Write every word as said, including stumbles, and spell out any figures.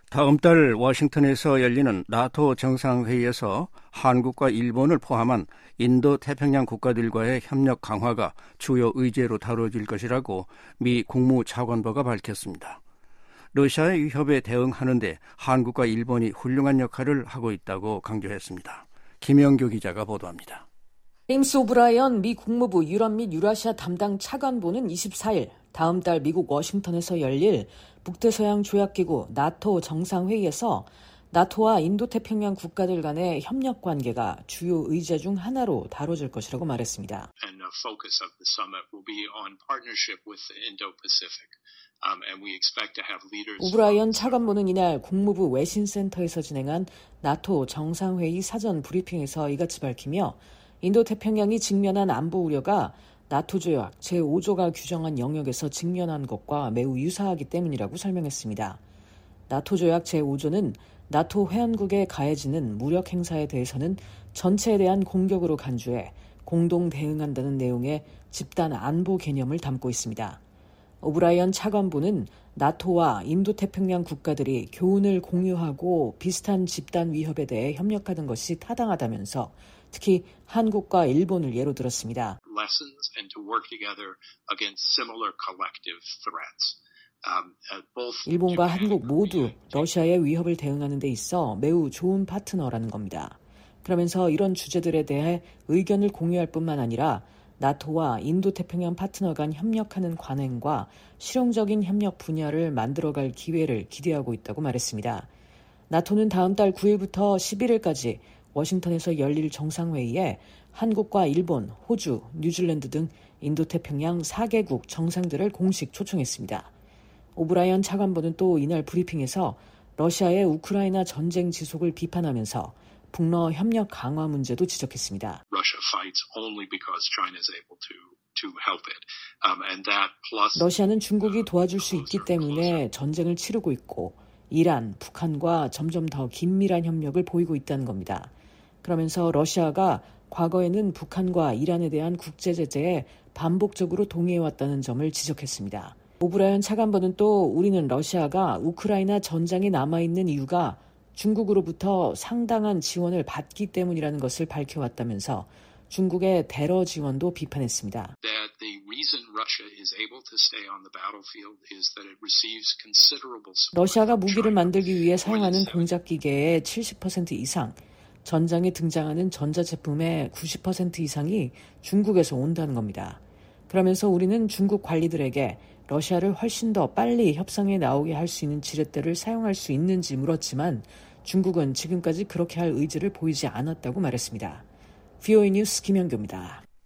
다음 달 워싱턴에서 열리는 나토 정상회의에서 한국과 일본을 포함한 인도 태평양 국가들과의 협력 강화가 주요 의제로 다뤄질 것이라고 미 국무차관보가 밝혔습니다. 러시아의 위협에 대응하는 데 한국과 일본이 훌륭한 역할을 하고 있다고 강조했습니다. 김영교 기자가 보도합니다. 제임스 오브라이언 미 국무부 유럽 및 유라시아 담당 차관보는 이십사일 다음 달 미국 워싱턴에서 열릴 북대서양 조약기구 나토 정상회의에서 나토와 인도태평양 국가들 간의 협력 관계가 주요 의제 중 하나로 다뤄질 것이라고 말했습니다. And the focus of the summit will be on partnership with the Indo-Pacific. Um, and we expect to have leaders. 오브라이언 차관보는 이날 국무부 외신센터에서 진행한 나토 정상회의 사전 브리핑에서 이같이 밝히며 인도태평양이 직면한 안보 우려가 나토 조약 제오조가 규정한 영역에서 직면한 것과 매우 유사하기 때문이라고 설명했습니다. 나토 조약 제오조는 나토 회원국에 가해지는 무력 행사에 대해서는 전체에 대한 공격으로 간주해 공동 대응한다는 내용의 집단 안보 개념을 담고 있습니다. 오브라이언 차관보는 나토와 인도태평양 국가들이 교훈을 공유하고 비슷한 집단 위협에 대해 협력하는 것이 타당하다면서 특히 한국과 일본을 예로 들었습니다. Lessons and to work together against similar collective threats. Um, both 일본과 한국 모두 러시아의 위협을 대응하는 데 있어 매우 좋은 파트너라는 겁니다. 그러면서 이런 주제들에 대해 의견을 공유할 뿐만 아니라 나토와 인도태평양 파트너 간 협력하는 관행과 실용적인 협력 분야를 만들어갈 기회를 기대하고 있다고 말했습니다. 나토는 다음 달 구일부터 십일일까지 워싱턴에서 열릴 정상회의에 한국과 일본, 호주, 뉴질랜드 등 인도태평양 사 개국 정상들을 공식 초청했습니다. 오브라이언 차관보는 또 이날 브리핑에서 러시아의 우크라이나 전쟁 지속을 비판하면서 북러 협력 강화 문제도 지적했습니다. Russia fights only because China is able to to help it. Um, and that plus 러시아는 중국이 도와줄 수 있기 때문에 전쟁을 치르고 있고 이란, 북한과 점점 더 긴밀한 협력을 보이고 있다는 겁니다. 그러면서 러시아가 과거에는 북한과 이란에 대한 국제 제재에 반복적으로 동의해왔다는 점을 지적했습니다. 오브라이언 차관보는 또 우리는 러시아가 우크라이나 전장에 남아있는 이유가 중국으로부터 상당한 지원을 받기 때문이라는 것을 밝혀왔다면서 중국의 테러 지원도 비판했습니다. That the reason Russia is able to stay on the battlefield is that it receives considerable support. 러시아가 무기를 만들기 위해 사용하는 공작 기계의 칠십 퍼센트 이상, 전장에 등장하는 전자제품의 구십 퍼센트 이상이 중국에서 온다는 겁니다. 그러면서 우리는 중국 관리들에게 러시아를 훨씬 더 빨리 협상에 나오게 할 수 있는 지렛대를 사용할 수 있는지 물었지만 중국은 지금까지 그렇게 할 의지를 보이지 않았다고 말했습니다. 브이오에이 뉴스 김영교입니다.